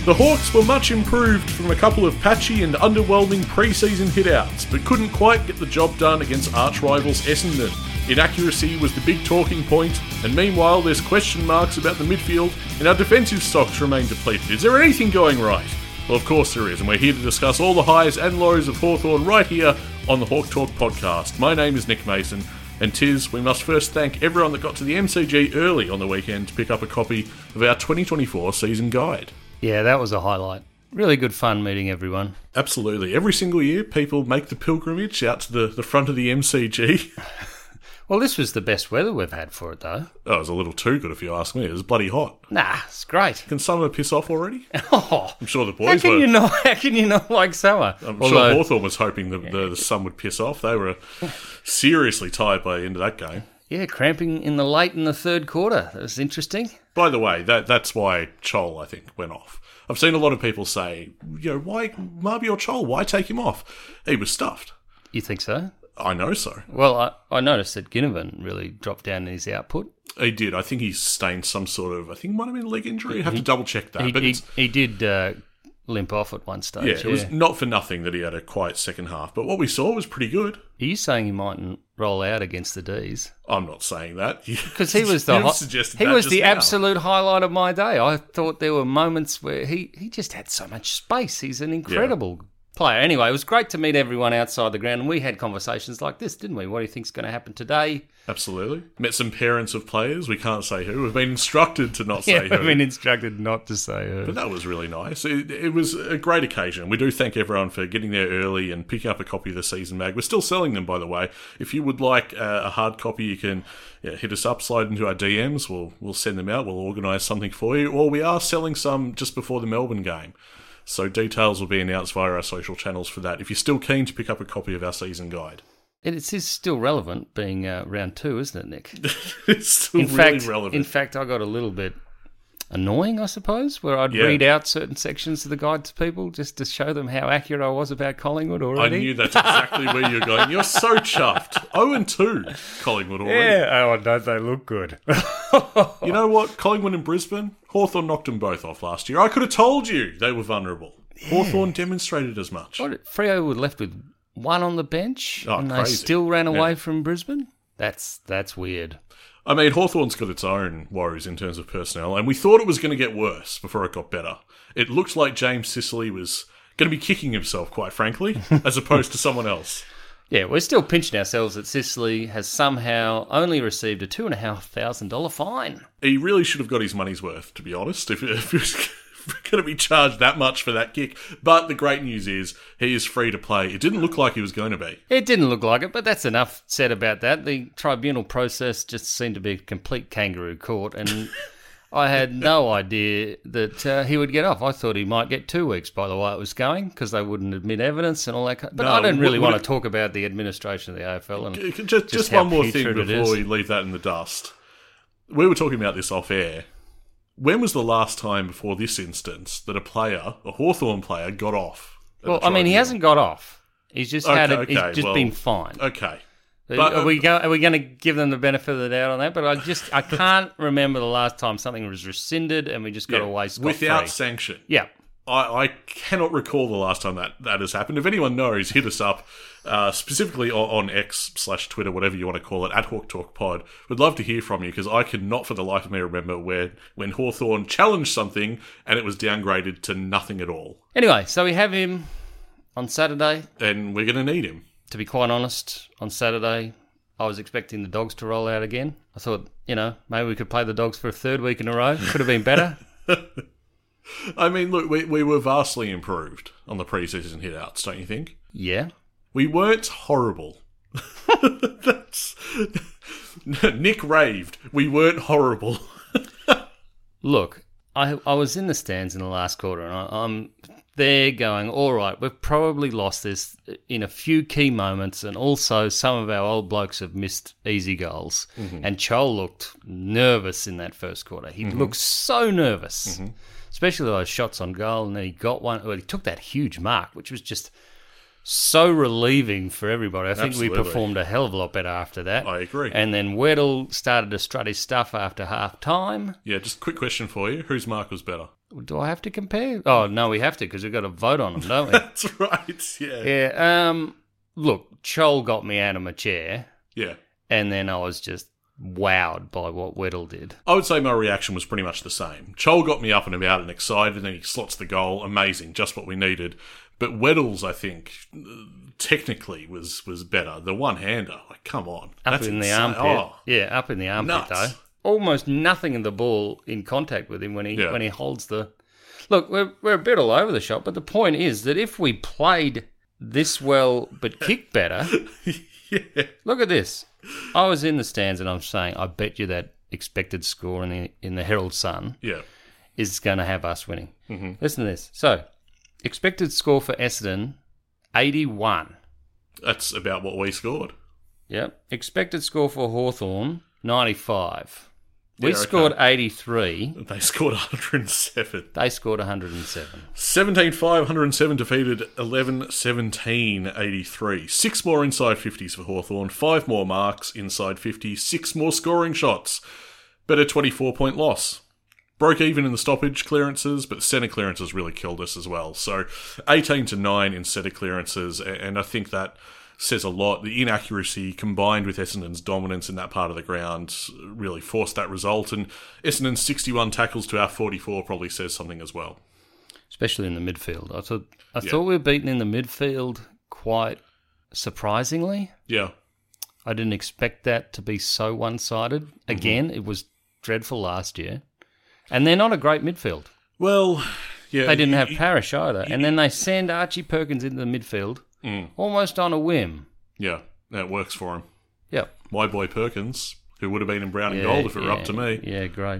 The Hawks were much improved from a couple of patchy and underwhelming pre-season hit-outs, but couldn't quite get the job done against arch-rivals Essendon. Inaccuracy was the big talking point, and meanwhile there's question marks about the midfield and our defensive stocks remain depleted. Is there anything going right? Well, of course there is, and we're here to discuss all the highs and lows of Hawthorn right here on the Hawk Talk podcast. My name is Nick Mason, and we must first thank everyone that got to the MCG early on the weekend to pick up a copy of our 2024 season guide. Yeah, that was a highlight. Really good fun meeting everyone. Absolutely. Every single year, people make the pilgrimage out to the front of the MCG. Well, this was the best weather we've had for it, though. Oh, it was a little too good, if you ask me. It was bloody hot. Nah, it's great. Can summer piss off already? Oh, I'm sure the boys How were. can you not like summer? I'm sure Hawthorn was hoping the sun would piss off. They were seriously tired by the end of that game. Yeah, cramping in the third quarter. That was interesting. By the way, that's why Chol, I think, went off. I've seen a lot of people say, why Marby or Chol? Why take him off? He was stuffed. You think so? I know so. Well, I noticed that Ginnivan really dropped down in his output. He did. I think he sustained some sort of, I think it might have been a leg injury. You have to double check that. He did limp off at one stage. Yeah, it was not for nothing that he had a quiet second half. But what we saw was pretty good. Are you saying he mightn't roll out against the D's? I'm not saying that. Because he was the absolute highlight of my day. I thought there were moments where he just had so much space. He's an incredible player. Anyway, it was great to meet everyone outside the ground, and we had conversations like this, didn't we? What do you think's going to happen today? Absolutely. Met some parents of players. We can't say who. We've been instructed to not say who. We've been instructed not to say who. But that was really nice. It was a great occasion. We do thank everyone for getting there early and picking up a copy of the season mag. We're still selling them, by the way. If you would like a hard copy, you can hit us up, slide into our DMs. We'll send them out. We'll organise something for you. Or we are selling some just before the Melbourne game. So details will be announced via our social channels for that, if you're still keen to pick up a copy of our season guide. And it is still relevant, being round 2, isn't it, Nick? It's still relevant. In fact, I got a little bit annoying, I suppose, where I'd read out certain sections of the guide to people just to show them how accurate I was about Collingwood already. I knew that's exactly where you're going. You're so chuffed. 0-2, Collingwood already. Yeah, oh, don't they look good? You know what? Collingwood and Brisbane, Hawthorn knocked them both off last year. I could have told you they were vulnerable. Yeah. Hawthorn demonstrated as much. Freo were left with one on the bench, and crazy. They still ran away from Brisbane? That's weird. I mean, Hawthorn's got its own worries in terms of personnel, and we thought it was going to get worse before it got better. It looked like James Sicily was going to be kicking himself, quite frankly, as opposed to someone else. Yeah, we're still pinching ourselves that Sicily has somehow only received a $2,500 fine. He really should have got his money's worth, to be honest, if he was going to be charged that much for that kick. But the great news is he is free to play. It didn't look like he was going to be. It didn't look like it, but that's enough said about that. The tribunal process just seemed to be a complete kangaroo court, and I had no idea that he would get off. I thought he might get 2 weeks by the way it was going, because they wouldn't admit evidence and all that. But no, I don't really want to talk about the administration of the AFL. And just one more thing before we leave that in the dust. We were talking about this off air. When was the last time before this instance that a Hawthorn player, got off? Well, I mean, he hasn't got off. He's just been fined. Okay. But are we going to give them the benefit of the doubt on that? But I can't remember the last time something was rescinded and we just got away scot-free. Without sanction. Yeah. I cannot recall the last time that has happened. If anyone knows, hit us up, specifically on X/Twitter, whatever you want to call it, at Hawk Talk Pod. We'd love to hear from you, because I could not for the life of me remember when Hawthorn challenged something and it was downgraded to nothing at all. Anyway, so we have him on Saturday. And we're going to need him. To be quite honest, on Saturday, I was expecting the Dogs to roll out again. I thought, maybe we could play the Dogs for a 3rd week in a row. Could have been better. I mean, look, we were vastly improved on the pre-season hit-outs, don't you think? Yeah. We weren't horrible. Nick raved. We weren't horrible. Look, I was in the stands in the last quarter, and I'm there going, all right, we've probably lost this in a few key moments, and also some of our old blokes have missed easy goals. Mm-hmm. And Chol looked nervous in that first quarter. He looked so nervous. Mm-hmm. Especially those shots on goal, and then he got one. Well, he took that huge mark, which was just so relieving for everybody. I think we performed a hell of a lot better after that. I agree. And then Weddle started to strut his stuff after half time. Yeah, just a quick question for you. Whose mark was better? Do I have to compare? Oh, no, we have to because we've got to vote on them, don't we? That's right, yeah. Yeah. Look, Chol got me out of my chair, Yeah. and then I was just wowed by what Weddle did. I would say my reaction was pretty much the same. Chol got me up and about and excited, and then he slots the goal. Amazing, just what we needed. But Weddle's, I think, technically was better. The one-hander, like, come on. Up That's in the insane. armpit. Oh, Yeah, up in the armpit, nuts. though. Almost nothing in the ball in contact with him when he holds the... Look, we're a bit all over the shop, but the point is that if we played this well but kicked better... yeah. Look at this. I was in the stands and I'm saying, I bet you that expected score in the Herald Sun is going to have us winning. Mm-hmm. Listen to this. So, expected score for Essendon, 81. That's about what we scored. Yep. Expected score for Hawthorn, 95. We Yeah, okay. scored 83. They scored 107. They scored 107. 17-5, 107 defeated, 11-17, 83. 6 more inside 50s for Hawthorn, 5 more marks inside 50, 6 more scoring shots. But a 24-point loss. Broke even in the stoppage clearances, but centre clearances really killed us as well. So 18-9 in centre clearances, and I think that says a lot. The inaccuracy combined with Essendon's dominance in that part of the ground really forced that result, and Essendon's 61 tackles to our 44 probably says something as well. Especially in the midfield. I thought we were beaten in the midfield quite surprisingly. Yeah. I didn't expect that to be so one-sided. Again, It was dreadful last year. And they're not a great midfield. Well, yeah. They didn't have Parrish either. And then they send Archie Perkins into the midfield almost on a whim. Yeah, that works for him. Yep. My boy Perkins, who would have been in brown and gold if it were up to me. Yeah, great.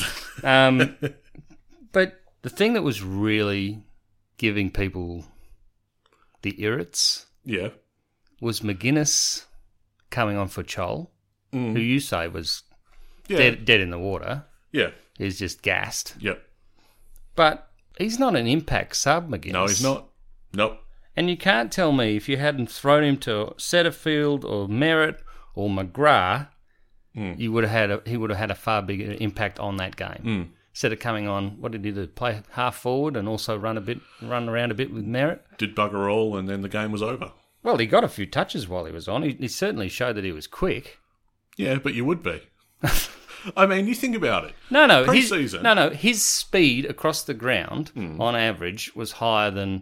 But the thing that was really giving people the irrits was McGuinness coming on for Chol, who you say was dead in the water. Yeah. He's just gassed. Yep. But he's not an impact sub, McGuinness. No, he's not. Nope. And you can't tell me if you hadn't thrown him to Setterfield or Merritt or McGrath, he would have had a far bigger impact on that game. Instead of coming on, what did he do? Play half forward and also run around a bit with Merritt? Did bugger all, and then the game was over. Well, he got a few touches while he was on. He certainly showed that he was quick. Yeah, but you would be. I mean, you think about it. No. Pre-season. His speed across the ground, on average, was higher than...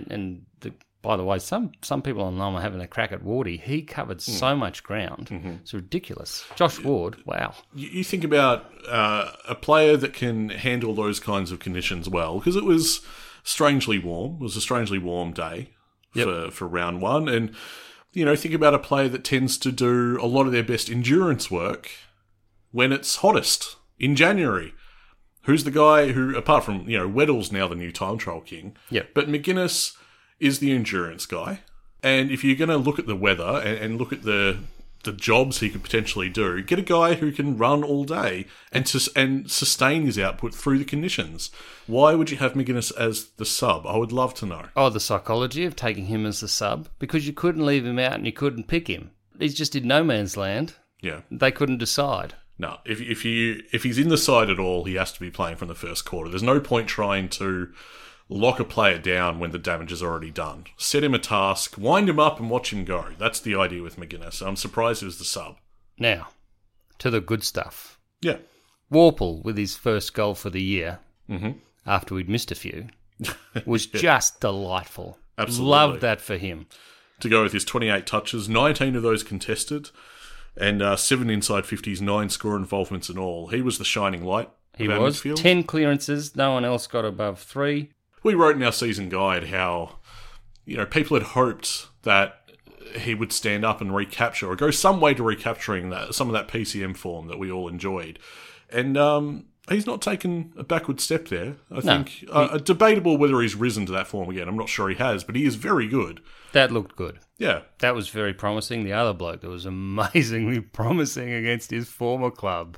By the way, some people online are having a crack at Wardy. He covered so much ground. It's ridiculous. Josh Ward, wow. You think about a player that can handle those kinds of conditions well, because it was strangely warm. It was a strangely warm day for round one. And, think about a player that tends to do a lot of their best endurance work when it's hottest in January. Who's the guy who, apart from, Weddle's now the new time trial king, but McGuinness is the endurance guy. And if you're going to look at the weather and look at the jobs he could potentially do, get a guy who can run all day and sustain his output through the conditions. Why would you have McGuinness as the sub? I would love to know. Oh, the psychology of taking him as the sub? Because you couldn't leave him out and you couldn't pick him. He's just in no man's land. Yeah. They couldn't decide. No, if he's in the side at all, he has to be playing from the first quarter. There's no point trying to lock a player down when the damage is already done. Set him a task, wind him up and watch him go. That's the idea with McGuinness. I'm surprised he was the sub. Now, to the good stuff. Yeah. Worpel, with his first goal for the year, after we'd missed a few, was just delightful. Absolutely. Loved that for him. To go with his 28 touches, 19 of those contested, and 7 inside 50s, 9 score involvements in all. He was the shining light. He was. Midfield. 10 clearances. No one else got above 3. We wrote in our season guide how, people had hoped that he would stand up and recapture or go some way to recapturing some of that PCM form that we all enjoyed. And he's not taken a backward step there. I think debatable whether he's risen to that form again. I'm not sure he has, but he is very good. That looked good. Yeah. That was very promising. The other bloke that was amazingly promising against his former club,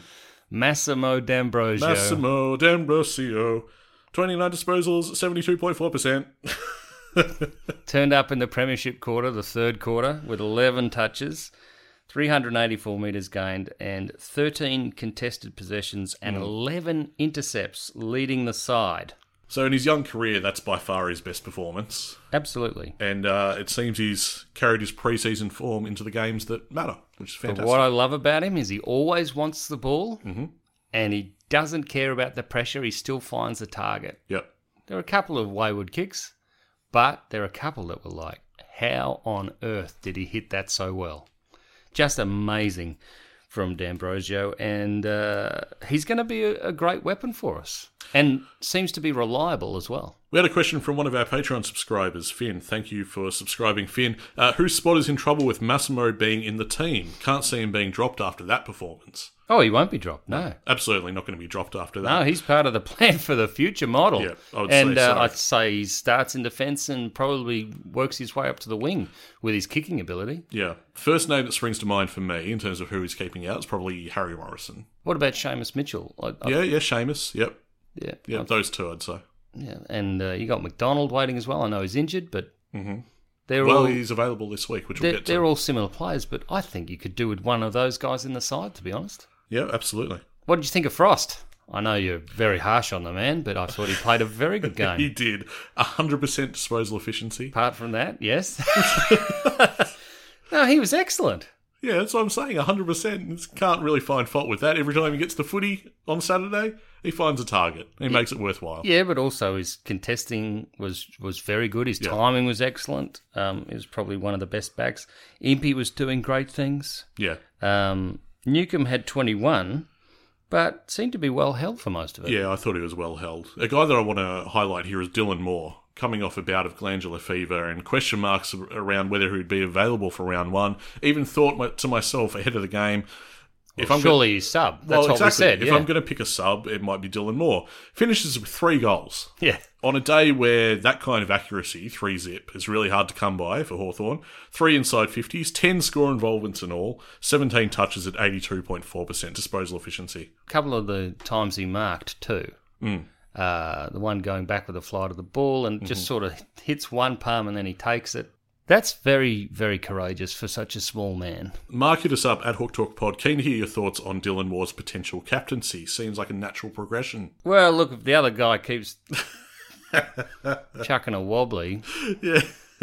Massimo D'Ambrosio. Massimo D'Ambrosio. 29 disposals, 72.4%. Turned up in the premiership quarter, the third quarter, with 11 touches. 384 metres gained, and 13 contested possessions and 11 intercepts leading the side. So in his young career, that's by far his best performance. Absolutely. And it seems he's carried his pre-season form into the games that matter, which is fantastic. But what I love about him is he always wants the ball, and he doesn't care about the pressure. He still finds the target. Yep. There are a couple of wayward kicks, but there are a couple that were like, how on earth did he hit that so well? Just amazing from D'Ambrosio, and he's going to be a great weapon for us, and seems to be reliable as well. We had a question from one of our Patreon subscribers, Finn. Thank you for subscribing, Finn. Whose spot is in trouble with Massimo being in the team? Can't see him being dropped after that performance. Oh, he won't be dropped, no. Absolutely not going to be dropped after that. No, he's part of the plan for the future model. Yeah, I would say so. I'd say he starts in defence and probably works his way up to the wing with his kicking ability. Yeah. First name that springs to mind for me in terms of who he's keeping out is probably Harry Morrison. What about Seamus Mitchell? Seamus. Yep. Yeah. Those two, I'd say. Yeah, and you got McDonald waiting as well. I know he's injured, but he's available this week, which we'll get to. They're all similar players, but I think you could do with one of those guys in the side, to be honest. Yeah, absolutely. What did you think of Frost? I know you're very harsh on the man, but I thought he played a very good game. He did. 100% disposal efficiency. Apart from that, yes. No, he was excellent. Yeah, that's what I'm saying. 100%. Can't really find fault with that. Every time he gets the footy on Saturday, he finds a target. He makes it worthwhile. Yeah, but also his contesting was very good. His timing was excellent. He was probably one of the best backs. Impey was doing great things. Yeah. Newcomb had 21, but seemed to be well held for most of it. Yeah, I thought he was well held. A guy that I want to highlight here is Dylan Moore, coming off a bout of glandular fever and question marks around whether he would be available for round one. Even thought to myself ahead of the game, surely he's sub. That's what we said. If I'm going to pick a sub, it might be Dylan Moore. Finishes with 3 goals. Yeah. On a day where that kind of accuracy, 3-zip, is really hard to come by for Hawthorn. 3 inside 50s, 10 score involvements in all, 17 touches at 82.4% disposal efficiency. A couple of the times he marked too. The one going back with a fly to the ball and just sort of hits one palm and then he takes it. That's very, very courageous for such a small man. Mark, hit us up at Hawk Talk Pod. Keen to hear your thoughts on Dylan Moore's potential captaincy. Seems like a natural progression. Well, look, if the other guy keeps chucking a wobbly... Yeah.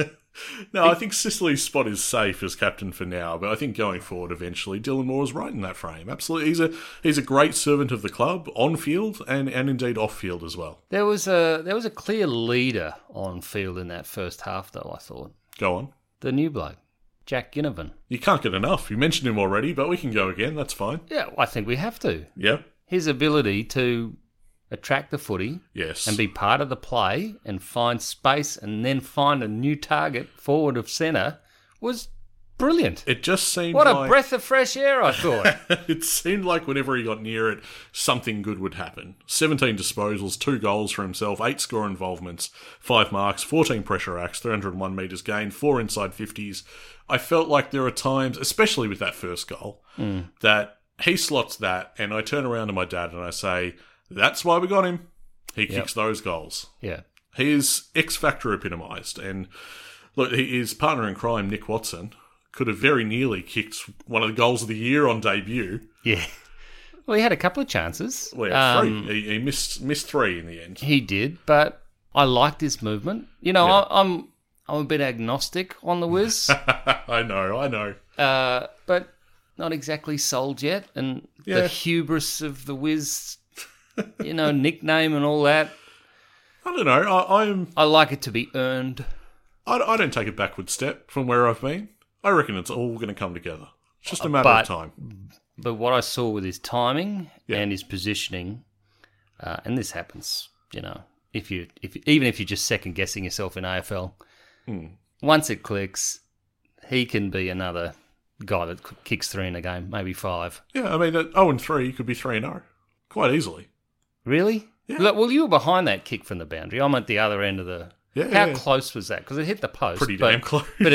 No, I think Sicily's spot is safe as captain for now, but I think going forward eventually, Dylan Moore is right in that frame. Absolutely. He's a great servant of the club, on field and indeed off field as well. There was a clear leader on field in that first half, though, I thought. Go on. The new bloke, Jack Ginnivan. You can't get enough. You mentioned him already, but we can go again. That's fine. Yeah, I think we have to. Yeah. His ability to attract the footy, yes, and be part of the play and find space and then find a new target forward of centre was brilliant. It just seemed what a breath of fresh air, I thought. It seemed like whenever he got near it, something good would happen. 17 disposals, 2 goals for himself, 8 score involvements, 5 marks, 14 pressure acts, 301 metres gained, 4 inside 50s. I felt like there are times, especially with that first goal, that he slots that and I turn around to my dad and I say, that's why we got him. He kicks those goals. Yeah. He is X-Factor epitomised. And look, his partner in crime, Nick Watson, could have very nearly kicked one of the goals of the year on debut. Yeah. Well, he had a couple of chances. Well, yeah, 3. He missed 3 in the end. He did, but I liked his movement. You know, I'm a bit agnostic on the Wiz. I know. But not exactly sold yet. And the hubris of the Wiz... nickname and all that. I don't know. I like it to be earned. I don't take a backward step from where I've been. I reckon it's all going to come together. It's just a matter of time. But what I saw with his timing and his positioning, and this happens, even if you're just second guessing yourself in AFL, once it clicks, he can be another guy that kicks 3 in a game, maybe 5. Yeah, I mean, at 0-3, he could be 3-0 quite easily. Really? Yeah. Look, well, you were behind that kick from the boundary. I'm at the other end of the... How close was that? Because it hit the post. Pretty damn close. But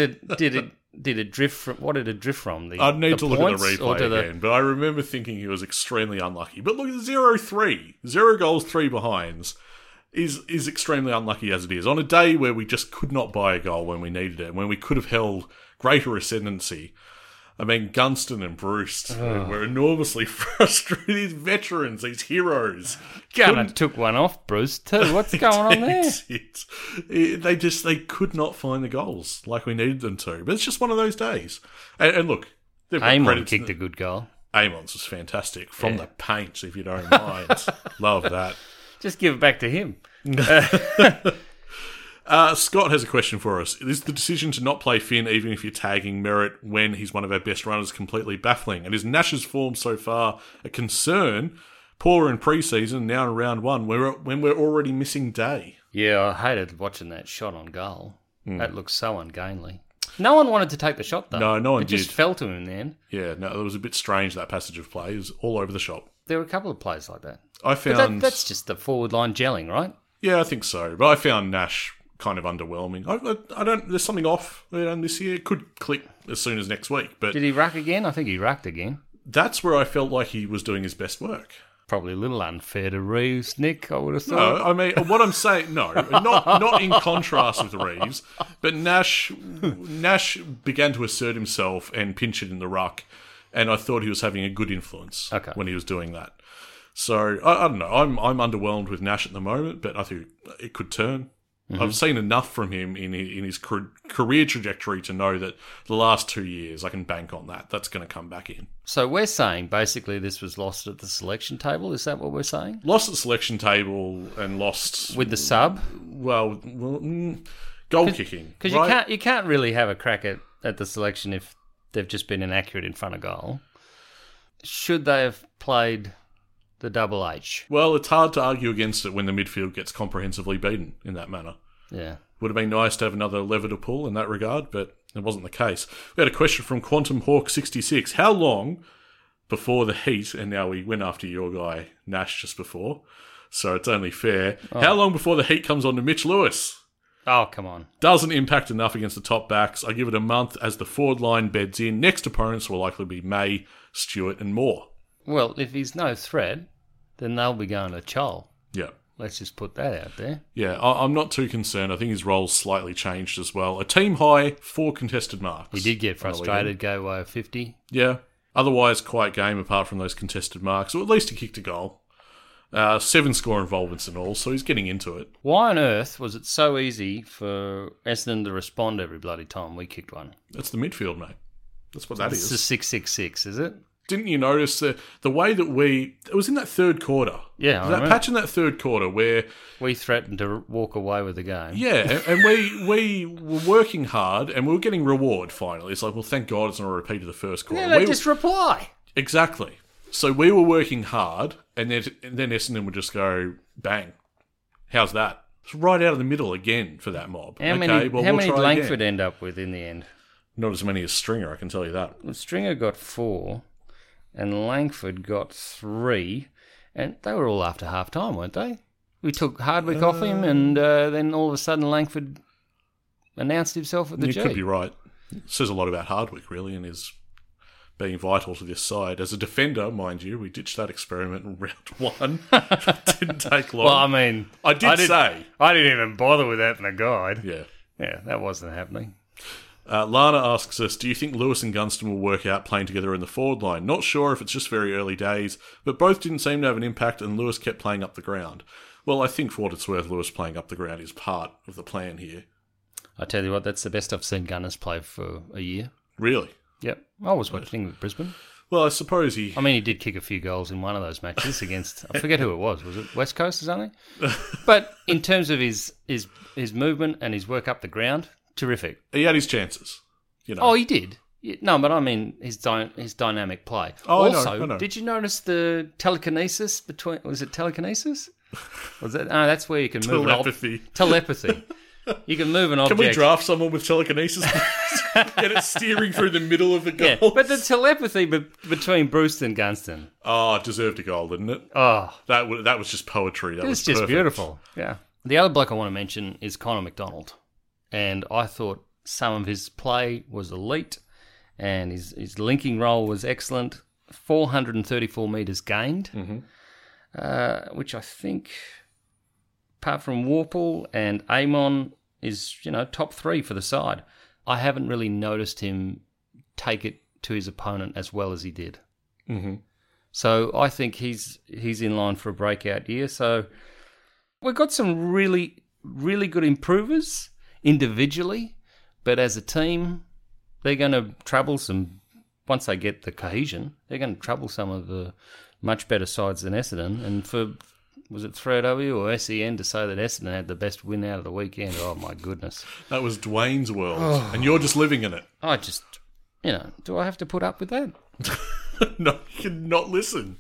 did it drift from... What did it drift from? I'd need to look at the replay again, but I remember thinking he was extremely unlucky. But look at 0-3. 0 goals, 3 behinds is extremely unlucky as it is. On a day where we just could not buy a goal when we needed it, when we could have held greater ascendancy... I mean, Gunston and Bruce were enormously frustrated. These veterans, these heroes. Gunner took one off Bruce too. What's going on there? They could not find the goals like we needed them to. But it's just one of those days. And look, Amon kicked a good goal. Amon's was fantastic from the paint, if you don't mind. Love that. Just give it back to him. Scott has a question for us. Is the decision to not play Finn, even if you're tagging Merritt when he's one of our best runners, completely baffling? And is Nash's form so far a concern? Poor in pre-season, now in round one, when we're already missing Day. Yeah, I hated watching that shot on goal. That looks so ungainly. No one wanted to take the shot, though. No one did. It just fell to him in the end. Yeah, no, it was a bit strange, that passage of play. It was all over the shop. There were a couple of plays like that. I found... But that's just the forward line gelling, right? Yeah, I think so. But I found Nash kind of underwhelming. I don't... There's something off this year. It could click as soon as next week. But did he ruck again? I think he rucked again. That's where I felt like he was doing his best work. Probably a little unfair to Reeves, Nick, I would have thought. No, I mean, what I'm saying, not in contrast with Reeves, but Nash began to assert himself and pinch it in the ruck, and I thought he was having a good influence when he was doing that. So, I don't know, I'm underwhelmed with Nash at the moment, but I think it could turn. Mm-hmm. I've seen enough from him in his career trajectory to know that the last 2 years, I can bank on that. That's going to come back in. So we're saying basically this was lost at the selection table. Is that what we're saying? Lost at the selection table and lost with the sub. Well, goal kicking. Because you can't really have a crack at the selection if they've just been inaccurate in front of goal. Should they have played the double H? Well, it's hard to argue against it when the midfield gets comprehensively beaten in that manner. Yeah. Would have been nice to have another lever to pull in that regard, but it wasn't the case. We had a question from Quantum Hawk 66. How long before the heat, and now we went after your guy Nash just before, so it's only fair. How long before the heat comes on to Mitch Lewis? Oh, come on. Doesn't impact enough against the top backs. I give it a month as the forward line beds in. Next opponents will likely be May, Stewart and Moore. Well, if he's no threat, then they'll be going to Chol. Yeah. Let's just put that out there. Yeah, I'm not too concerned. I think his role's slightly changed as well. A team high, 4 contested marks. He did get frustrated, go away at 50. Yeah. Otherwise, quiet game apart from those contested marks. Or at least he kicked a goal. 7 score involvements and all, so he's getting into it. Why on earth was it so easy for Essendon to respond every bloody time we kicked one? That's the midfield, mate. That's what that is. It's a 6-6-6, is it? Didn't you notice the way that it was in that third quarter? Yeah, that patch in that third quarter where we threatened to walk away with the game. Yeah, and we were working hard and we were getting reward finally. It's like, well, thank God it's not a repeat of the first quarter. Yeah, they just reply. Exactly. So we were working hard, and then Essendon would just go, bang. How's that? It's right out of the middle again for that mob. How many did Langford end up with in the end? Not as many as Stringer, I can tell you that. Well, Stringer got 4, and Langford got 3, and they were all after half-time, weren't they? We took Hardwick off him, and then all of a sudden Langford announced himself at the G. You could be right. It says a lot about Hardwick, really, and his being vital to this side. As a defender, mind you, we ditched that experiment in round 1. It didn't take long. Well, I mean... I didn't even bother with that in the guide. Yeah. Yeah, that wasn't happening. Lana asks us, do you think Lewis and Gunston will work out playing together in the forward line? Not sure if it's just very early days, but both didn't seem to have an impact and Lewis kept playing up the ground. Well, I think for what it's worth, Lewis playing up the ground is part of the plan here. I tell you what, that's the best I've seen Gunners play for a year. Really? Yep. I was watching with Brisbane. Well, I suppose he did kick a few goals in one of those matches against, I forget who it was. Was it West Coast or something? But in terms of his movement and his work up the ground, terrific. He had his chances. You know. Oh, he did. No, but I mean his dynamic play. Oh, also, I know. Did you notice the telekinesis between? Was it telekinesis? Was that? No, that's where you can move telepathy. You can move an object. Can we draft someone with telekinesis? Get it steering through the middle of the goal. Yeah, but the telepathy between Bruce and Gunston. Oh, it deserved a goal, didn't it? Oh, that was just poetry. That was just perfect. Beautiful. Yeah. The other bloke I want to mention is Connor McDonald, and I thought some of his play was elite, and his linking role was excellent. 434 metres gained, which I think, apart from Warple and Amon, is top 3 for the side. I haven't really noticed him take it to his opponent as well as he did. Mm-hmm. So I think he's in line for a breakout year. So we've got some really, really good improvers individually, but as a team, they're going to trouble some. Once they get the cohesion, they're going to trouble some of the much better sides than Essendon. And for, was it 3AW or SEN to say that Essendon had the best win out of the weekend? Oh, my goodness. That was Dwayne's world, and you're just living in it. I just, do I have to put up with that? No, you can not listen.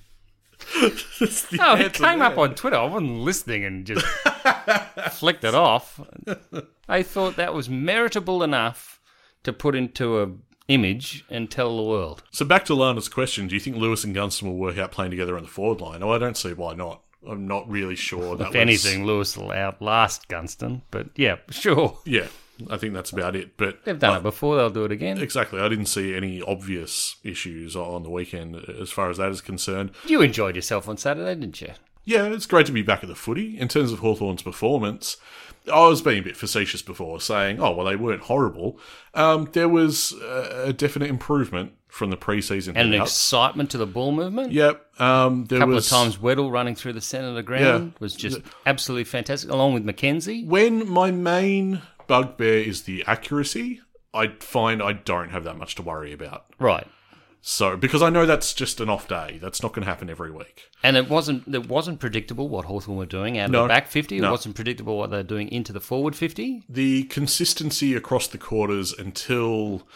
No, it came up on Twitter. I wasn't listening and just flicked it off. I thought that was meritable enough to put into a image and tell the world. So back to Lana's question, do you think Lewis and Gunston will work out playing together on the forward line? Oh, I don't see why not. I'm not really sure. If anything, Lewis will outlast Gunston, but yeah, sure. Yeah, I think that's about it. But they've done it before, they'll do it again. Exactly. I didn't see any obvious issues on the weekend as far as that is concerned. You enjoyed yourself on Saturday, didn't you? Yeah, it's great to be back at the footy. In terms of Hawthorn's performance, I was being a bit facetious before, saying, oh, well, they weren't horrible. There was a definite improvement from the pre-season. And an excitement to the ball movement. Yep. A couple of times Weddle running through the centre of the ground was just absolutely fantastic, along with Mackenzie. When my main bugbear is the accuracy, I find I don't have that much to worry about. Right. So, because I know that's just an off day. That's not going to happen every week. And it wasn't predictable what Hawthorn were doing out of the back 50. It wasn't predictable what they're doing into the forward 50. The consistency across the quarters until,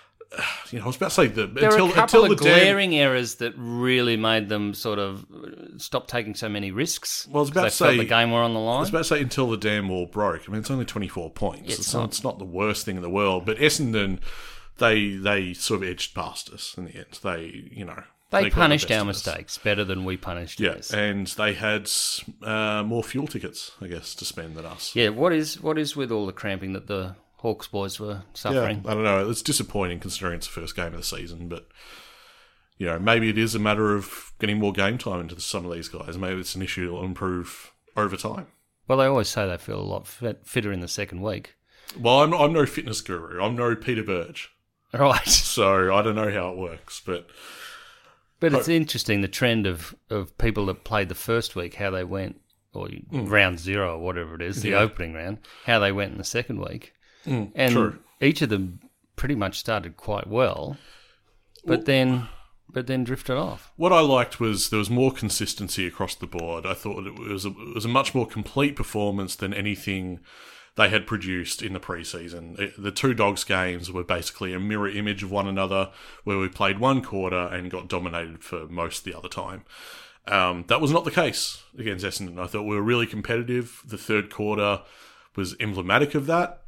I was about to say there were a couple of glaring errors that really made them sort of stop taking so many risks. Well, I was about to say the game were on the line. I was about to say until the damn wall broke. I mean, it's only 24 points. It's not the worst thing in the world. But Essendon, they sort of edged past us in the end. They punished our mistakes better than we punished theirs. Yeah, and they had more fuel tickets, I guess, to spend than us. Yeah, what is with all the cramping that the Hawks boys were suffering? Yeah, I don't know. It's disappointing considering it's the first game of the season, but maybe it is a matter of getting more game time into some of these guys. Maybe it's an issue that will improve over time. Well, they always say they feel a lot fitter in the second week. Well, I'm no fitness guru. I'm no Peter Burge. Right. So I don't know how it works, but it's interesting, the trend of people that played the first week, how they went, or round 0 or whatever it is, the opening round, how they went in the second week. And true. Each of them pretty much started quite well, but then drifted off. What I liked was there was more consistency across the board. I thought it was a much more complete performance than anything they had produced in the preseason. The two Dogs games were basically a mirror image of one another, where we played one quarter and got dominated for most of the other time. That was not the case against Essendon. I thought we were really competitive. The third quarter was emblematic of that.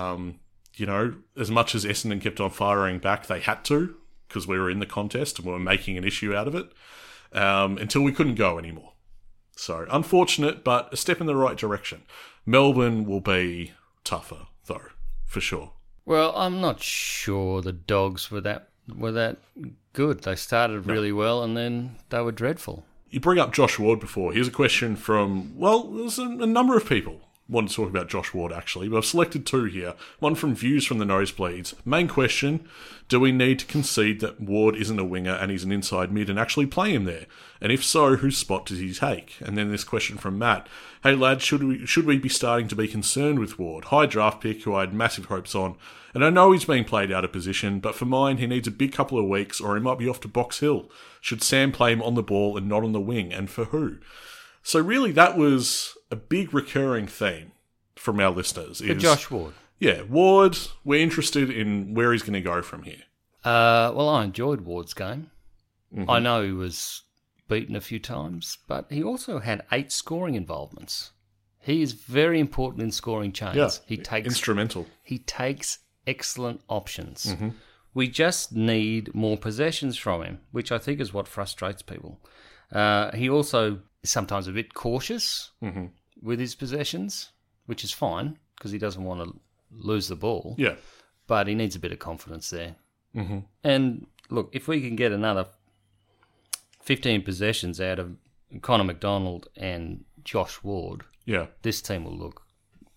As much as Essendon kept on firing back, they had to, because we were in the contest and we were making an issue out of it, until we couldn't go anymore. So, unfortunate, but a step in the right direction. Melbourne will be tougher, though, for sure. Well, I'm not sure the Dogs were that good. They started really well, and then they were dreadful. You bring up Josh Ward before. Here's a question from, there's a number of people wanted to talk about Josh Ward, actually, but I've selected two here. One from Views from the Nosebleeds. Main question, do we need to concede that Ward isn't a winger and he's an inside mid and actually play him there? And if so, whose spot does he take? And then this question from Matt. Hey, lads, should we be starting to be concerned with Ward? High draft pick who I had massive hopes on. And I know he's being played out of position, but for mine, he needs a big couple of weeks or he might be off to Box Hill. Should Sam play him on the ball and not on the wing? And for who? So really, that was a big recurring theme from our listeners. For Josh Ward. Yeah, Ward, we're interested in where he's going to go from here. Well, I enjoyed Ward's game. Mm-hmm. I know he was beaten a few times, but he also had 8 scoring involvements. He is very important in scoring chains. Yeah, he takes instrumental. He takes excellent options. Mm-hmm. We just need more possessions from him, which I think is what frustrates people. He also is sometimes a bit cautious with his possessions, which is fine because he doesn't want to lose the ball. Yeah. But he needs a bit of confidence there. Mm-hmm. And look, if we can get another 15 possessions out of Connor McDonald and Josh Ward, this team will look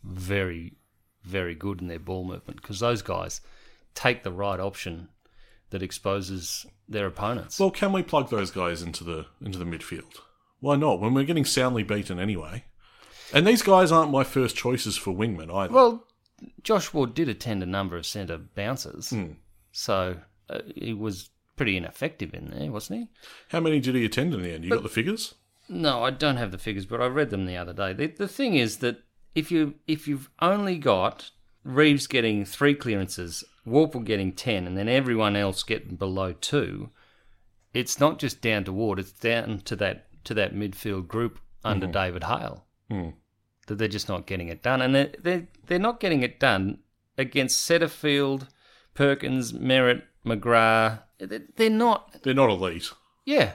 very, very good in their ball movement because those guys take the right option that exposes their opponents. Well, can we plug those guys into the midfield? Why not? When we're getting soundly beaten anyway. And these guys aren't my first choices for wingmen either. Well, Josh Ward did attend a number of centre bounces, so he was pretty ineffective in there, wasn't he? How many did he attend in the end? You got the figures? No, I don't have the figures, but I read them the other day. The thing is that if you've only got Reeves getting 3 clearances, Worpel getting 10, and then everyone else getting below 2, it's not just down to Ward; it's down to that midfield group under David Hale that they're just not getting it done, and they're not getting it done against Setterfield, Perkins, Merritt, McGrath. They're not elite. Yeah.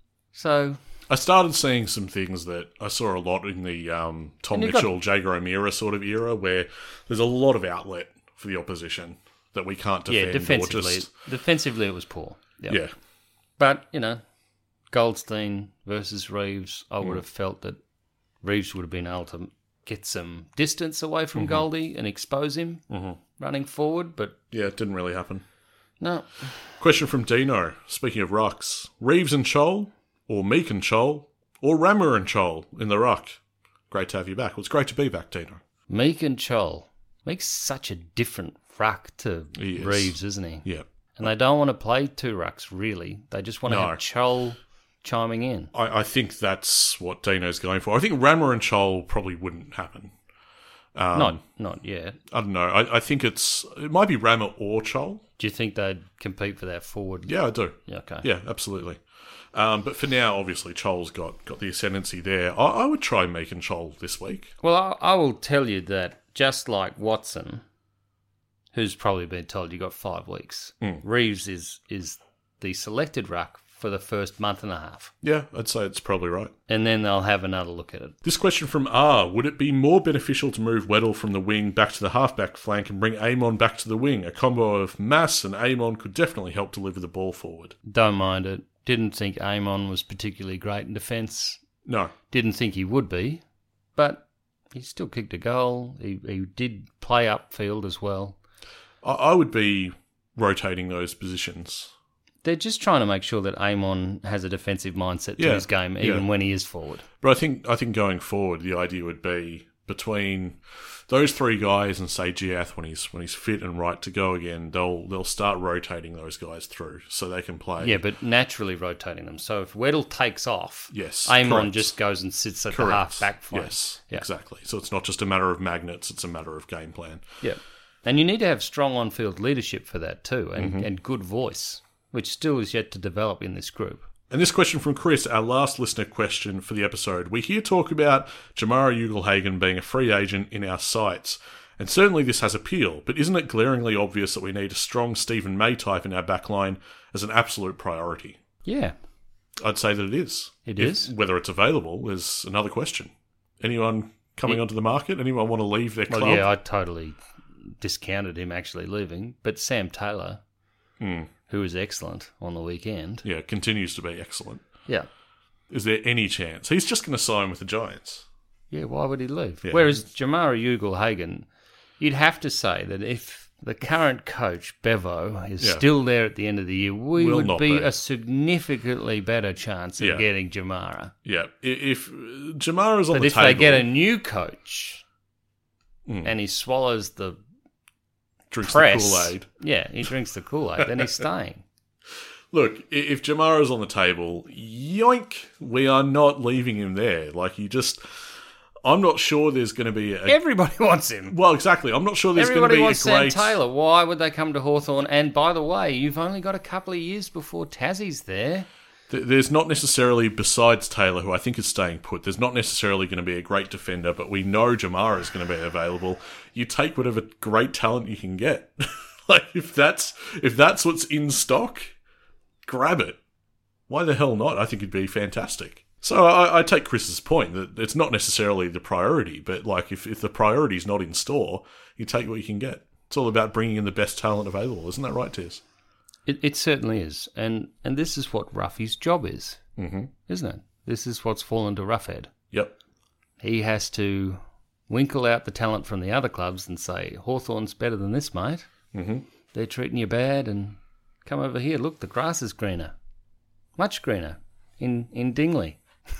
So I started seeing some things that I saw a lot in the Tom Mitchell, Jager O'Meara sort of era, where there's a lot of outlet for the opposition that we can't defend. Yeah, defensively it was poor. Yep. Yeah. But, Goldstein versus Reeves, I would have felt that Reeves would have been able to get some distance away from Goldie and expose him running forward, but... Yeah, it didn't really happen. No. Question from Dino. Speaking of rucks, Reeves and Chol, or Meek and Chol, or Rammer and Chol in the ruck? Great to have you back. Well, it's great to be back, Dino. Meek and Chol. Meek's such a different ruck to Reeves, isn't he? Yeah. And they don't want to play 2 rucks, really. They just want to have Chol chiming in. I think that's what Dino's going for. I think Rammer and Chol probably wouldn't happen. Not yet. I don't know. I think it might be Rammer or Chol. Do you think they'd compete for that forward? Yeah, I do. Yeah, okay. Yeah, absolutely. But for now, obviously, Chol's got the ascendancy there. I would try Meek and Chol this week. Well, I will tell you that just like Watson, who's probably been told you got 5 weeks, Reeves is the selected ruck for the first month and a half. Yeah, I'd say it's probably right. And then they'll have another look at it. This question from R. Would it be more beneficial to move Weddle from the wing back to the halfback flank and bring Amon back to the wing? A combo of Mass and Amon could definitely help deliver the ball forward. Don't mind it. Didn't think Amon was particularly great in defence. No. Didn't think he would be. But he still kicked a goal. He did play upfield as well. I would be rotating those positions. They're just trying to make sure that Amon has a defensive mindset to his game, even when he is forward. But I think going forward, the idea would be between those 3 guys and say Giath when he's fit and right to go again, they'll start rotating those guys through so they can play. Yeah, but naturally rotating them. So if Weddle takes off, yes, Amon just goes and sits at the half-back flank. Yes, exactly. So it's not just a matter of magnets, it's a matter of game plan. Yeah. And you need to have strong on-field leadership for that too, and good voice, which still is yet to develop in this group. And this question from Chris, our last listener question for the episode. We hear talk about Jamara Ugle-Hagan being a free agent in our sights, and certainly this has appeal, but isn't it glaringly obvious that we need a strong Stephen May type in our backline as an absolute priority? Yeah. I'd say that it is. It is? Whether it's available is another question. Anyone coming onto the market? Anyone want to leave their club? Well, yeah, I totally discounted him actually leaving, but Sam Taylor... who was excellent on the weekend. Yeah, continues to be excellent. Yeah. Is there any chance? He's just going to sign with the Giants. Yeah, why would he leave? Yeah. Whereas Jamara Ugle-Hagan, you'd have to say that if the current coach, Bevo, is still there at the end of the year, we would be a significantly better chance of getting Jamara. Yeah. If Jamara's on the table... But if they get a new coach and he swallows the drinks press, the Kool-Aid. Yeah, he drinks the Kool-Aid, then he's staying. Look, if Jamara's on the table, yoink, we are not leaving him there. I'm not sure there's going to be Everybody wants him. Well, exactly. I'm not sure there's going to be Everybody wants Sam Taylor. Why would they come to Hawthorn? And by the way, you've only got a couple of years before Tassie's there. There's not necessarily, besides Taylor, who I think is staying put, there's not necessarily going to be a great defender, but we know Jamara is going to be available. You take whatever great talent you can get. If that's what's in stock, grab it. Why the hell not? I think it'd be fantastic. So I take Chris's point that it's not necessarily the priority, but if the priority's not in store, you take what you can get. It's all about bringing in the best talent available. Isn't that right, Tiz? It certainly is. And this is what Ruffy's job is, isn't it? This is what's fallen to Roughhead. Yep. He has to winkle out the talent from the other clubs and say, Hawthorn's better than this, mate. Mm-hmm. They're treating you bad and Come over here. Look, the grass is greener. Much greener in Dingley.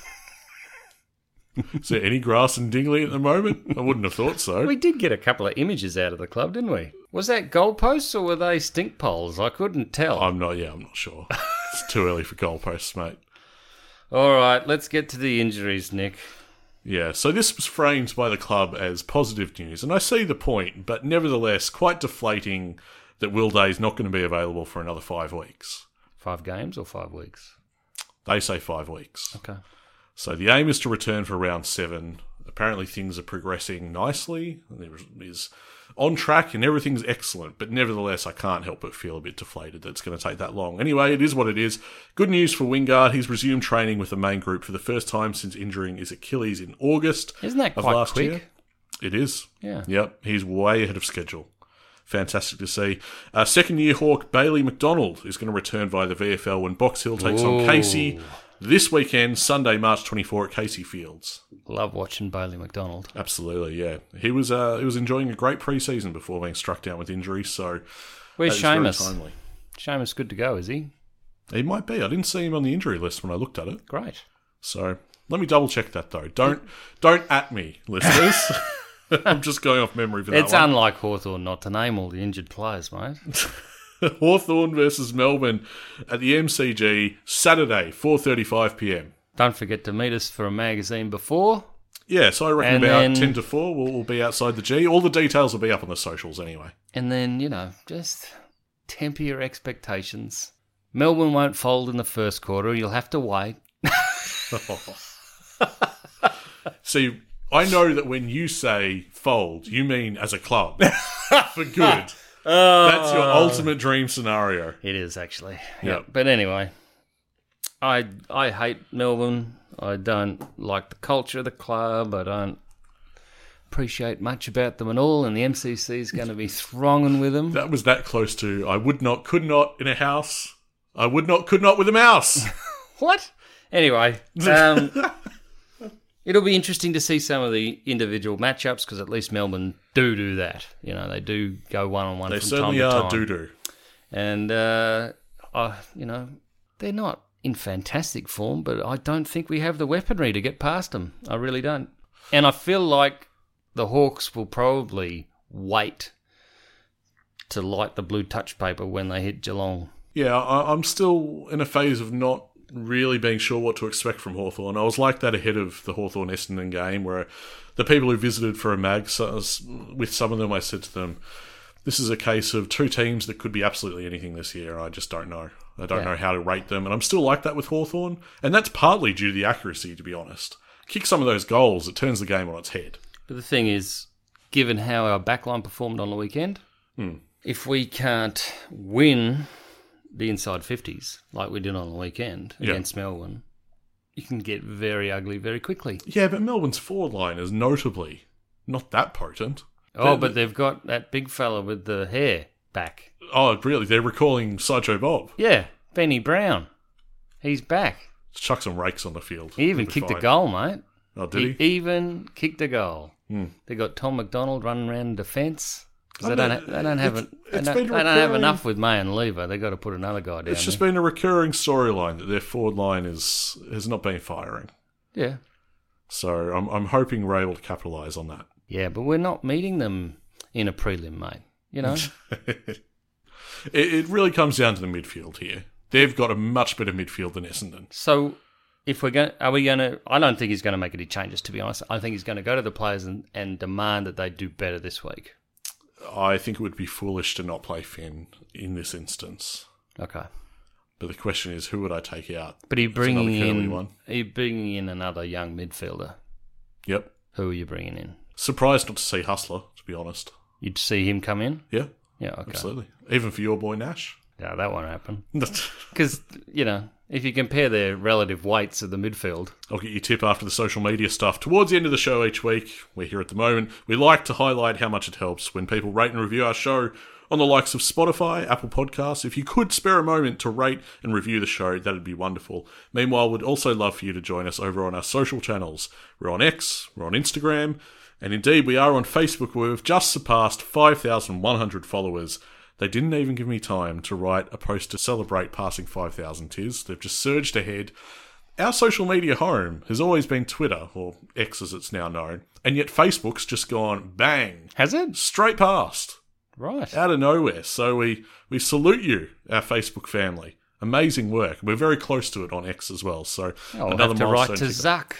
Is there any grass in Dingley at the moment? I wouldn't have thought so. We did get a couple of images out of the club, didn't we? Was that goalposts or were they stink poles? I couldn't tell. I'm not sure. It's too early for goalposts, mate. All right, let's get to the injuries, Nick. Yeah, so this was framed by the club as positive news, and I see the point, but nevertheless quite deflating that Will Day is not going to be available for another 5 weeks. 5 games or 5 weeks? They say 5 weeks. Okay. So the aim is to return for round 7. Apparently things are progressing nicely. There is on track and everything's excellent. But nevertheless, I can't help but feel a bit deflated that it's going to take that long. Anyway, it is what it is. Good news for Wingard. He's resumed training with the main group for the first time since injuring his Achilles in August. Isn't that of quite last quick? year. It is. Yeah. Yep. He's way ahead of schedule. Fantastic to see. Second-year Hawk Bailey McDonald is going to return via the VFL when Box Hill takes on Casey this weekend, Sunday, March 24 at Casey Fields. Love watching Bailey McDonald. Absolutely, yeah. He was enjoying a great pre-season before being struck down with injury, so where's that is Seamus? very timely. Seamus good to go, is he? He might be. I didn't see him on the injury list when I looked at it. Great. So let me double-check that, though. Don't at me, listeners. I'm just going off memory for that It's one. unlike Hawthorn not to name all the injured players, mate. Hawthorn versus Melbourne at the MCG, Saturday, 4:35pm. Don't forget to meet us for a magazine before. Yeah, so I reckon And about then- 10 to 4 we'll be outside the G. All the details will be up on the socials anyway. And then, just temper your expectations. Melbourne won't fold in the first quarter. You'll have to wait. See, I know that when you say fold, you mean as a club. For good. That's your ultimate dream scenario. It is, actually. Yep. But anyway, I hate Melbourne. I don't like the culture of the club. I don't appreciate much about them at all. And the MCC is going to be thronging with them. That was that close to I would not, could not in a house. I would not, could not with a mouse. What? Anyway, it'll be interesting to see some of the individual matchups because at least Melbourne do that. They do go one-on-one They from certainly time to are time. doo-doo. And, they're not in fantastic form, but I don't think we have the weaponry to get past them. I really don't. And I feel like the Hawks will probably wait to light the blue touch paper when they hit Geelong. Yeah, I'm still in a phase of not really being sure what to expect from Hawthorn. I was like that ahead of the Hawthorn-Essendon game where the people who visited for a mag, with some of them I said to them, this is a case of two teams that could be absolutely anything this year. I just don't know. I don't know how to rate them. And I'm still like that with Hawthorn. And that's partly due to the accuracy, to be honest. Kick some of those goals, it turns the game on its head. But the thing is, given how our backline performed on the weekend, if we can't win the inside 50s like we did on the weekend against Melbourne, you can get very ugly very quickly. Yeah, but Melbourne's forward line is notably not that potent. But they've got that big fella with the hair back. Oh, really? They're recalling Sideshow Bob. Yeah, Benny Brown. He's back. Chuck some rakes on the field. He even It'll be kicked a fine. goal, mate. Oh, did he? Even kicked a goal. They got Tom McDonald running around in defence. Because they don't have enough with May and Lever. They've got to put another guy down. It's just been a recurring storyline that their forward line has not been firing. Yeah. So I'm hoping we're able to capitalise on that. Yeah, but we're not meeting them in a prelim, mate. It really comes down to the midfield here. They've got a much better midfield than Essendon. So if are we going to? I don't think he's going to make any changes, to be honest. I think he's going to go to the players and demand that they do better this week. I think it would be foolish to not play Finn in this instance. Okay. But the question is, who would I take out? But are you It's another curly bringing one. in another young midfielder? Yep. Who are you bringing in? Surprised not to see Hustler, to be honest. You'd see him come in? Yeah, Yeah, okay. absolutely. Even for your boy Nash. Yeah, that won't happen. Because, if you compare their relative weights of the midfield. I'll get your tip after the social media stuff. Towards the end of the show each week, we're here at the moment, we like to highlight how much it helps when people rate and review our show on the likes of Spotify, Apple Podcasts. If you could spare a moment to rate and review the show, that'd be wonderful. Meanwhile, we'd also love for you to join us over on our social channels. We're on X, we're on Instagram, and indeed we are on Facebook where we've just surpassed 5,100 followers. They didn't even give me time to write a post to celebrate passing 5,000 tiers. They've just surged ahead. Our social media home has always been Twitter, or X as it's now known, and yet Facebook's just gone bang. Has it? Straight past. Right. Out of nowhere. So we salute you, our Facebook family. Amazing work. We're very close to it on X as well. So I'll another have to milestone write to Zuck.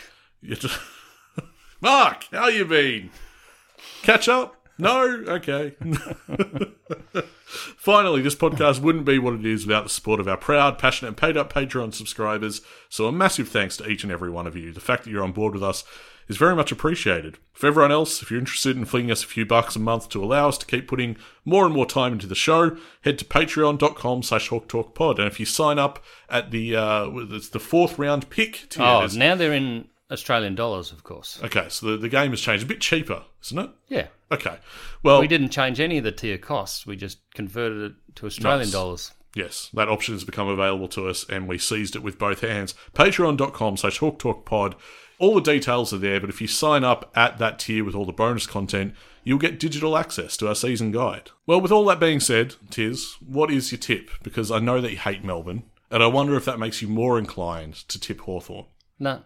Mark, how you been? Catch up? No? Okay. Finally, this podcast wouldn't be what it is without the support of our proud, passionate, and paid-up Patreon subscribers. So a massive thanks to each and every one of you. The fact that you're on board with us is very much appreciated. For everyone else, if you're interested in flinging us a few bucks a month to allow us to keep putting more and more time into the show, head to patreon.com/HawkTalkPod. And if you sign up at it's the 4th round pick tier. Oh, now they're in Australian dollars, of course. Okay, so the game has changed. A bit cheaper, isn't it? Yeah. Okay. Well, we didn't change any of the tier costs. We just converted it to Australian dollars. Yes, that option has become available to us, and we seized it with both hands. Patreon.com/HawkTalkPod. All the details are there, but if you sign up at that tier with all the bonus content, you'll get digital access to our season guide. Well, with all that being said, Tiz, what is your tip? Because I know that you hate Melbourne, and I wonder if that makes you more inclined to tip Hawthorn. No.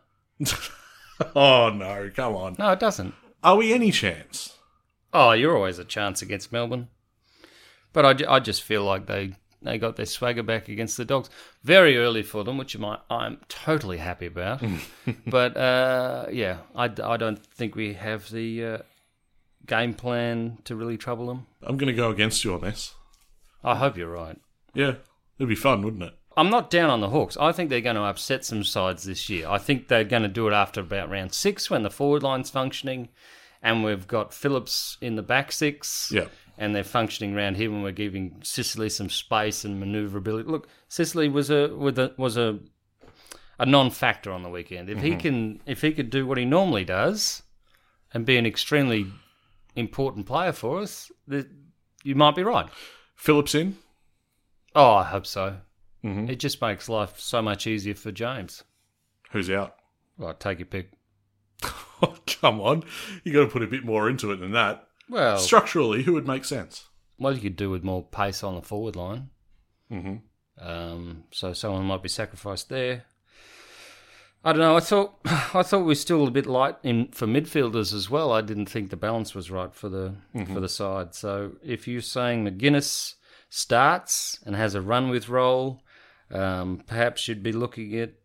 Oh, no, come on. No, it doesn't. Are we any chance? Oh, you're always a chance against Melbourne. But I just feel like they got their swagger back against the Dogs. Very early for them, which I'm totally happy about. But, yeah, I don't think we have the game plan to really trouble them. I'm going to go against you on this. I hope you're right. Yeah, it'd be fun, wouldn't it? I'm not down on the Hawks. I think they're going to upset some sides this year. I think they're going to do it after about round 6 when the forward line's functioning and we've got Phillips in the back 6. Yeah. And they're functioning around here when we're giving Sicily some space and manoeuvrability. Look, Sicily was a non-factor on the weekend. If he could do what he normally does and be an extremely important player for us, you might be right. Phillips in? Oh, I hope so. Mm-hmm. It just makes life so much easier for James. Who's out? Well, take your pick. Oh, come on. You got to put a bit more into it than that. Well, structurally, who would make sense? Well, you could do with more pace on the forward line. Mm-hmm. So someone might be sacrificed there. I don't know. I thought we were still a bit light for midfielders as well. I didn't think the balance was right for the side. So if you're saying McGuinness starts and has a run with role, perhaps you'd be looking at.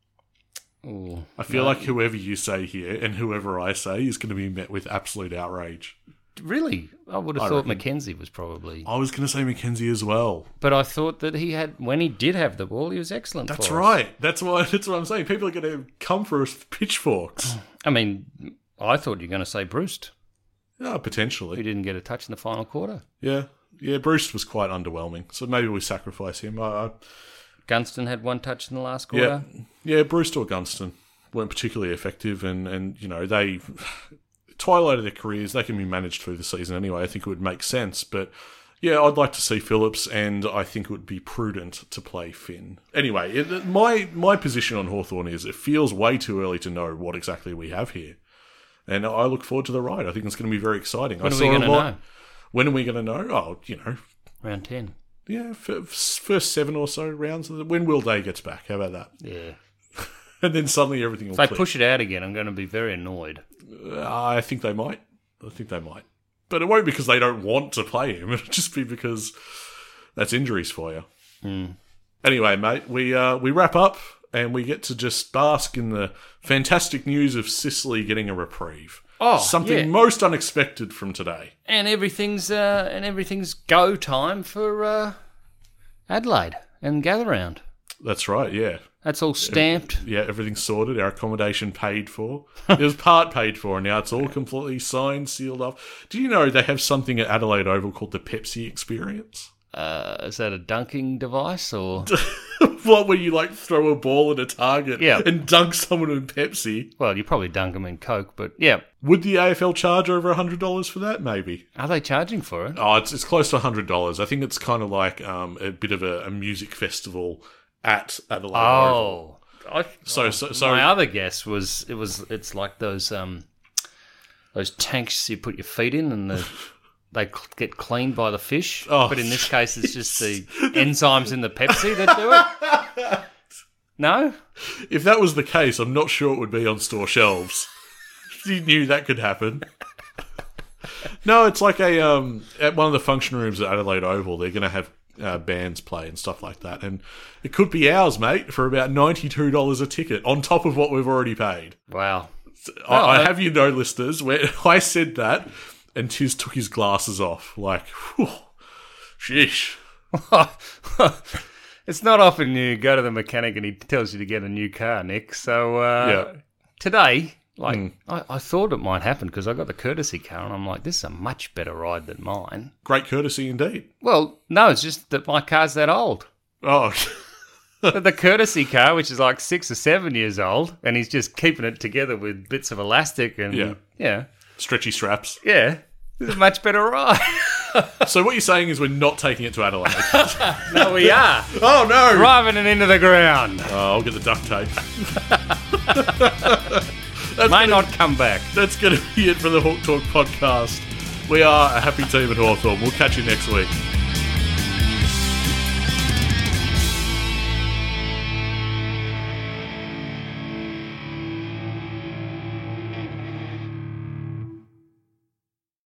I feel like whoever you say here and whoever I say is going to be met with absolute outrage. Really? I would have thought Mackenzie was probably. I was going to say Mackenzie as well. But I thought that when he did have the ball, he was excellent. That's right. That's what I'm saying. People are going to come for us with pitchforks. I mean, I thought you were going to say Bruce. Yeah, potentially. He didn't get a touch in the final quarter. Yeah. Bruce was quite underwhelming. So maybe we sacrifice him. Gunston had one touch in the last quarter. Yeah, Bruce or Gunston weren't particularly effective, and they twilight of their careers, they can be managed through the season anyway. I think it would make sense, but yeah, I'd like to see Phillips, and I think it would be prudent to play Finn. Anyway, my position on Hawthorn is it feels way too early to know what exactly we have here, and I look forward to the ride. I think it's going to be very exciting. When are we going to know? When are we going to know? Oh, round 10. Yeah, first 7 or so rounds. When Will Day gets back, how about that? Yeah. And then suddenly everything will click. click. If they push it out again, I'm going to be very annoyed. I think they might. But it won't because they don't want to play him. It'll just be because that's injuries for you. Mm. Anyway, mate, we wrap up and we get to just bask in the fantastic news of Sicily getting a reprieve. Oh, something most unexpected from today. And everything's go time for Adelaide and Gather Round. That's right, yeah. That's all stamped. Yeah, everything's sorted. Our accommodation paid for. It was part paid for, and now it's all completely signed, sealed off. Do you know they have something at Adelaide Oval called the Pepsi Experience? Is that a dunking device or what? Where you throw a ball at a target and dunk someone in Pepsi? Well, you probably dunk them in Coke, but yeah. Would the AFL charge over $100 for that? Maybe. Are they charging for it? Oh, it's close to $100. I think it's kind of like a bit of a music festival at Adelaide Oval. So my other guess was it's like those tanks you put your feet in and they get cleaned by the fish. Oh, but in this case, it's just the enzymes in the Pepsi that do it. No? If that was the case, I'm not sure it would be on store shelves. You knew that could happen. No, it's like at one of the function rooms at Adelaide Oval, they're going to have bands play and stuff like that. And it could be ours, mate, for about $92 a ticket on top of what we've already paid. Wow. I have you know, listeners, where I said that and Tiz took his glasses off. Like, whew, sheesh. It's not often you go to the mechanic and he tells you to get a new car, Nick. So today, I thought it might happen because I got the courtesy car and I'm like, this is a much better ride than mine. Great courtesy indeed. Well, no, it's just that my car's that old. Oh, The courtesy car, which is like 6 or 7 years old, and he's just keeping it together with bits of elastic and stretchy straps. Yeah. It's a much better ride. So what you're saying is we're not taking it to Adelaide. No, we are. Oh, no. Driving it into the ground. Oh, I'll get the duct tape. May not come back. That's going to be it for the Hawk Talk podcast. We are a happy team at Hawthorn. We'll catch you next week.